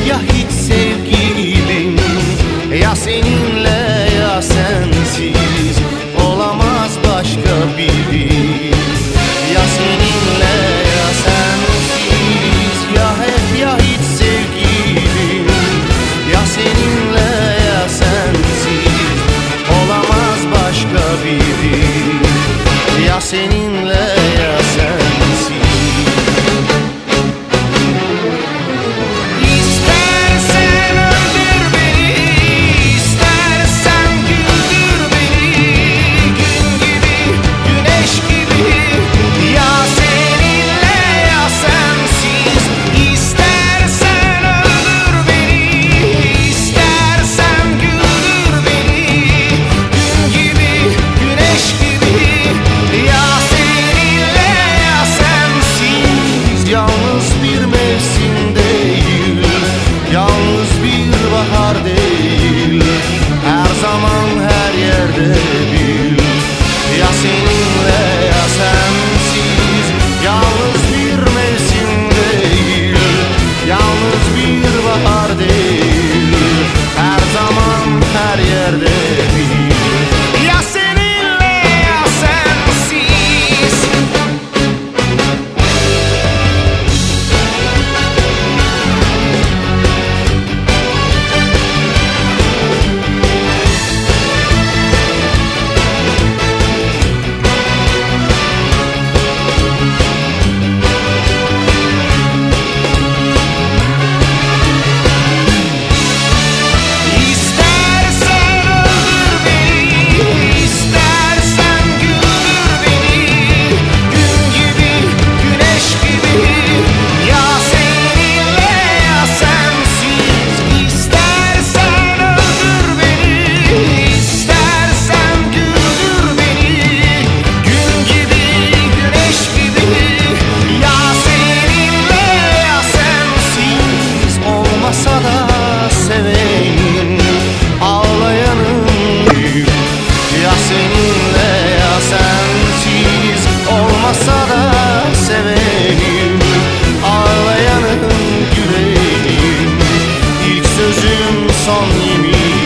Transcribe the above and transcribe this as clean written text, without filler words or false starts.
ya hiç sevgilim, ya seninle ya sensiz olamaz başka biri. Ya seninle ya sensiz, ya hep ya hiç sevgilim, ya seninle ya sensiz olamaz başka biri. Ya seninle ya sensiz. İstersen öldür beni, istersen güldür beni, gün gibi, güneş gibi. Ya seninle ya sensiz. İstersen öldür beni, istersen güldür beni, gün gibi, güneş gibi. Ya seninle ya sensiz. Yalnız bir mevsim değil, yalnız bir bahar değil, her zaman her yerde bil. Ya seninle ya sensiz. Yalnız bir mevsim değil, yalnız bir bahar değil, her zaman her yerde bil. Ya seninle ya sensiz. İstersen öldür beni, istersen güldür beni, gün gibi, güneş gibi. Ya seninle ya sensiz. İstersen öldür beni, istersen güldür beni, gün gibi, güneş gibi. Ya seninle ya sensiz. Olmasa da seveyim, ağlayanım büyük. Ya seninle ya sensiz. Olmasa da seveyim, ağlayanım yüreğim. İlk sözüm son yemin.